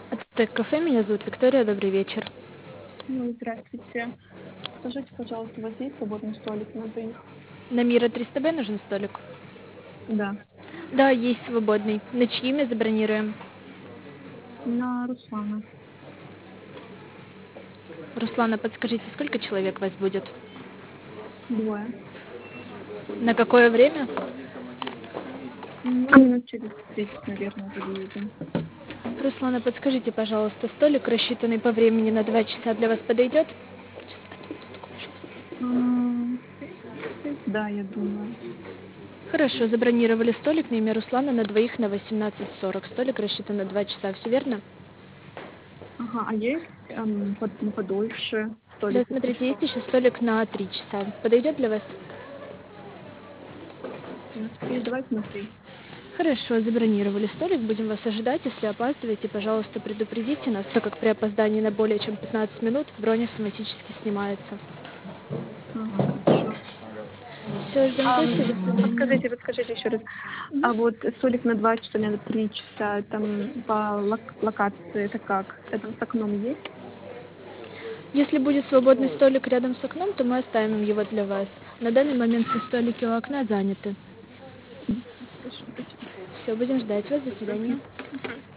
Ацтек кафе, меня зовут Виктория, добрый вечер. Ну, здравствуйте. Скажите, пожалуйста, у вас есть свободный столик на двоих? На Мира 300Б нужен столик? Да, Да, есть свободный. На чьи имя забронируем? на Руслана. Руслана, подскажите, сколько человек вас будет? Двое. На какое время? Ну, минут через 30, наверное, уже выедем. Руслана, подскажите, пожалуйста, столик, рассчитанный по времени на 2 часа, для вас подойдет? В принципе, да, я думаю. Хорошо, забронировали столик на имя Руслана на двоих на 18:40. Столик рассчитан на 2 часа, все верно? Ага, а есть подольше Да, столик, если смотрите, что? есть еще столик на 3 часа. Подойдет для вас? На 3, давайте на 3. Хорошо, забронировали столик, будем вас ожидать. Если опаздываете, пожалуйста, предупредите нас, так как при опоздании на более чем 15 минут бронь автоматически снимается. Ага, хорошо. Все, ждем А, гостя, до свидания. подскажите еще раз. А вот столик на 2 часа, на 3 часа, там по локации это как? Рядом с окном есть? Если будет свободный столик рядом с окном, то мы оставим его для вас. На данный момент все столики у окна заняты. Хорошо, спасибо. Все, будем ждать вас, до свидания. Мгм.